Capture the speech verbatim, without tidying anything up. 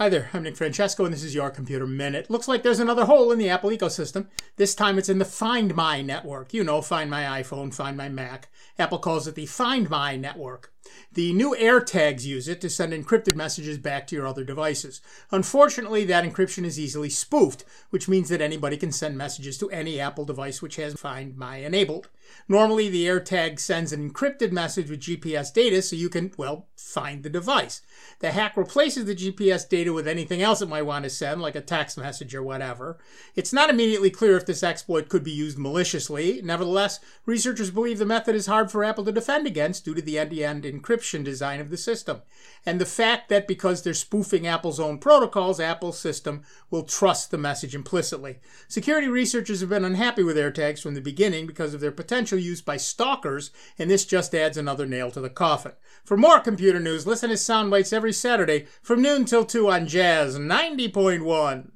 Hi there, I'm Nick Francesco, and this is your Computer Minute. Looks like there's another hole in the Apple ecosystem. This time it's in the Find My network. You know, Find My iPhone, Find My Mac. Apple calls it the Find My network. The new AirTags use it to send encrypted messages back to your other devices. Unfortunately, that encryption is easily spoofed, which means that anybody can send messages to any Apple device which has Find My enabled. Normally, the AirTag sends an encrypted message with G P S data so you can, well, find the device. The hack replaces the G P S data with anything else it might want to send, like a text message or whatever. It's not immediately clear if this exploit could be used maliciously. Nevertheless, researchers believe the method is hard for Apple to defend against due to the end-to-end encryption design of the system, and the fact that because they're spoofing Apple's own protocols, Apple's system will trust the message implicitly. Security researchers have been unhappy with AirTags from the beginning because of their potential use by stalkers, and this just adds another nail to the coffin. For more computer news, listen to Soundbites every Saturday from noon till two on Jazz ninety point one.